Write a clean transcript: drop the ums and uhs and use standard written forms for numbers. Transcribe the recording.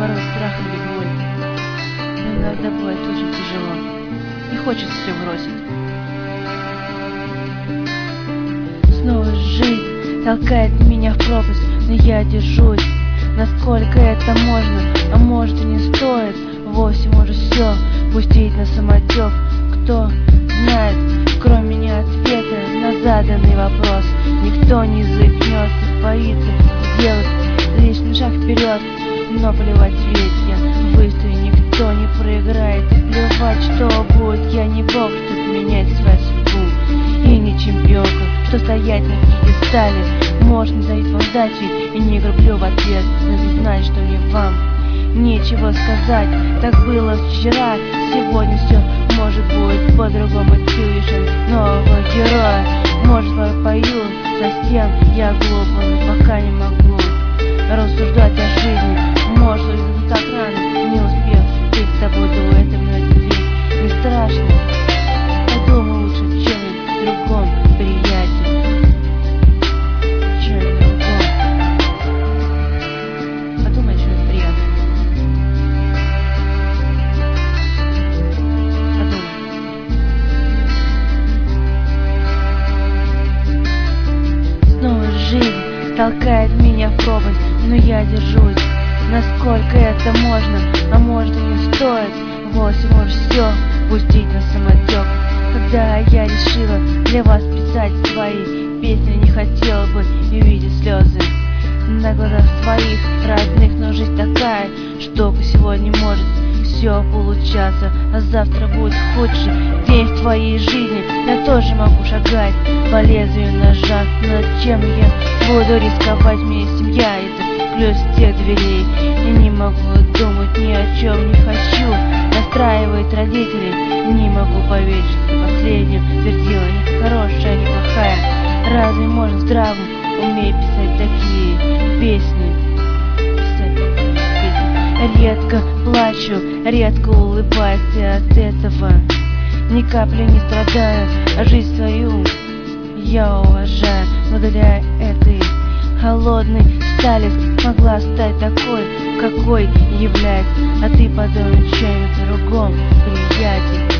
порой страх или боль. Но иногда бывает очень тяжело, и хочется все бросить. Снова жизнь толкает меня в пропасть, но я держусь. Насколько это можно, а может и не стоит вовсе, может все пустить на самотек. Кто знает, кроме меня, ответа на заданный вопрос. Никто не заикнется, боится сделать лишний шаг вперед. Но плевать, ведь я выстою, никто не проиграет. И плевать, что будет, я не бог, чтоб менять свою судьбу. И не чемпионка, что стоять на пьедестале. Можно дать вам дать ведь, и не грублю в ответ. Надо знать, что не вам нечего сказать. Так было вчера, сегодня все может будет по-другому. Ты увидишь нового героя. Может, пою совсем я глупо, но пока не могу рассуждать о жизни. Может, это так рано, не успев быть с тобой дуэтом, но это ведь не страшно. Подумай лучше в чем-нибудь другом, приятель. Чем-нибудь другом. Подумай о чем-нибудь приятном. Подумай. Снова жизнь толкает меня в пропасть, но я держусь. Насколько это можно, а может и не стоит вовсе, может все пустить на самотек. Когда я решила для вас писать свои песни, не хотела бы и видеть слезы на глазах своих родных. Но жизнь такая, что сегодня может все получаться, а завтра будет худший день в твоей жизни. Я тоже могу шагать по лезвию ножа, но чем я буду рисковать? Мне семья это ключ тех дверей. Я не могу думать ни о чем, не хочу настраивать родителей. Не могу поверить, что последним твердила не хорошая, не плохая. Разве можно здраво уметь писать такие песни? Редко плачу, редко улыбаюсь, и от этого ни капли не страдаю. А жизнь свою я уважаю, но для этой холодной стали смогла стать такой, какой является. А ты подумай о чем-нибудь другом, приятель.